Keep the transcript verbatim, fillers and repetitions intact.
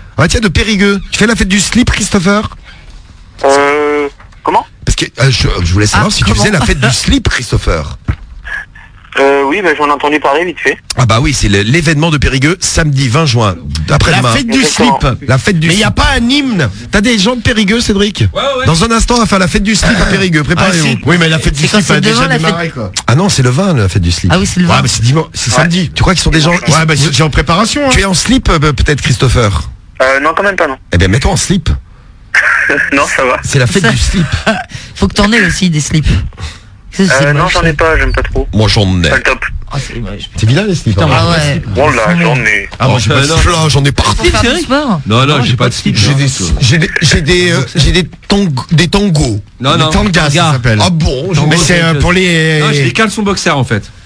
Ah tiens, de Périgueux. Tu fais la fête du slip, Christopher? Euh... Comment? Parce que euh, je, je voulais savoir Ah, si comment tu faisais la fête du slip, Christopher. Euh, oui, bah, j'en ai entendu parler vite fait. Ah bah oui, c'est le- l'événement de Périgueux, samedi vingt juin, après-demain. La fête du Exactement. slip. La fête du Mais slip. il n'y a pas un hymne. T'as des gens de Périgueux, Cédric? Ouais, ouais. Dans un instant, on va faire la fête du slip à Périgueux. Ah, Préparez-vous. si. Oui, mais la fête du C'est quand slip a c'est déjà demain, la démarré, quoi. Ah non, c'est le vingt, la fête du slip. Ah oui, c'est le Ouais, vingt. mais c'est dimanche, c'est samedi. Tu crois qu'ils sont des gens... Ouais, bah c'est en préparation. Hein. Tu es en slip, euh, peut-être, Christopher? Euh, non, quand même pas, non. Eh bien, mets-toi en slip. Non, ça va. C'est la fête Ça- du slip. Faut que t'en aies aussi des slips. Ça, c'est Euh, non, moche, j'en ça. ai pas, j'aime pas trop. Moi, j'en ai. Pas le top. Ah, c'est moche. C'est vilain, les slips. Putain, hein. Ah ouais. Bon, là, j'en ai. Ah, moi, j'ai Oh, pas euh, de non, slip. là, j'en ai partout. Pour faire du sport. Non, non, j'ai pas de slip. J'ai des, j'ai des, j'ai des, euh, j'ai des, tang- des tangos. Non, Les non. tangas, ça Tangas. s'appelle. Ah bon? Tango, Mais c'est euh, quelque pour chose. les... Non, j'ai des caleçons boxers en fait.